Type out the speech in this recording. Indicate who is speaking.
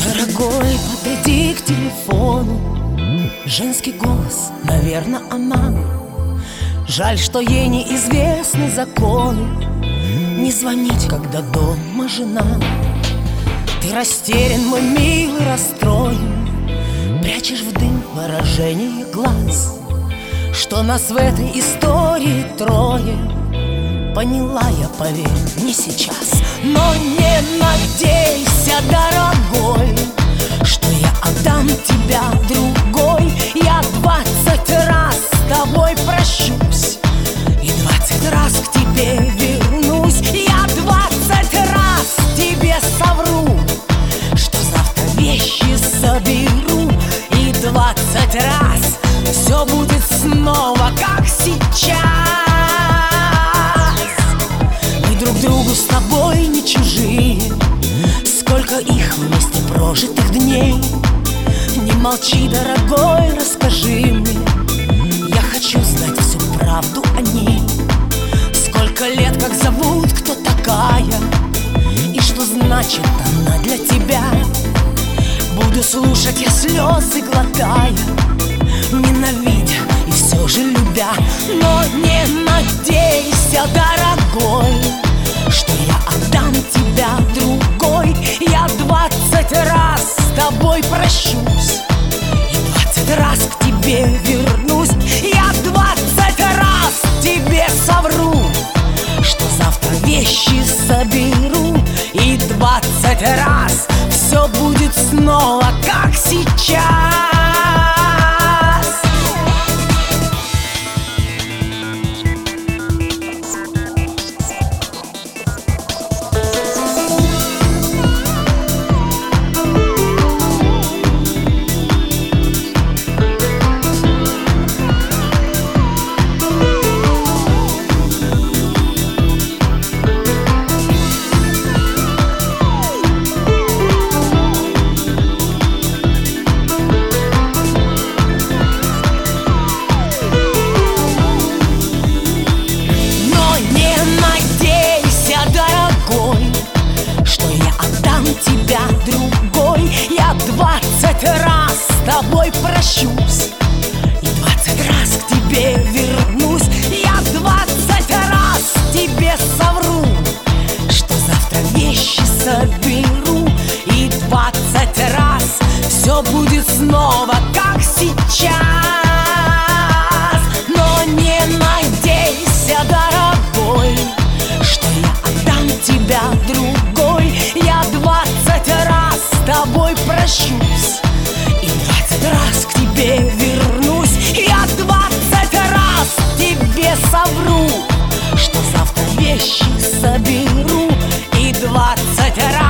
Speaker 1: Дорогой, подойди к телефону. Женский голос, наверное, она. Жаль, что ей неизвестны законы. Не звонить, когда дома жена. Ты растерян, мой милый, расстроен. Прячешь в дым выражение глаз. Что нас в этой истории трое. Поняла я, поверь, не сейчас. Но не надейся, дорогой, что я отдам тебя другой. Я 20 раз с тобой прощусь и 20 раз к тебе вернусь. Я 20 раз тебе совру, что завтра вещи соберу. И 20 раз все будет снова, как сейчас. Мы друг другу с тобой не чужие. Сколько их вместе прожитых дней. Не молчи, дорогой, расскажи мне. Я хочу знать всю правду о ней. Сколько лет, как зовут, кто такая, и что значит она для тебя. Буду слушать я слезы, глотая, ненавидя и все же любя. Но не надейся, дорогой, что я отдам тебя другой. Я 20 раз с тобой прощусь и 20 раз к тебе вернусь. Я 20 раз тебе совру, что завтра вещи соберу. И 20 раз все будет снова, как сейчас. Тебя другой. Я 20 раз с тобой прощусь и 20 раз к тебе вернусь. Я 20 раз тебе совру, что завтра вещи соберу. И 20 раз все будет снова, как сейчас. Но не надейся, дорогой, что я отдам тебя другой. Я 20 раз с тобой прощусь и 20 раз к тебе вернусь. Я 20 раз тебе совру, что завтра вещи соберу. И 20 раз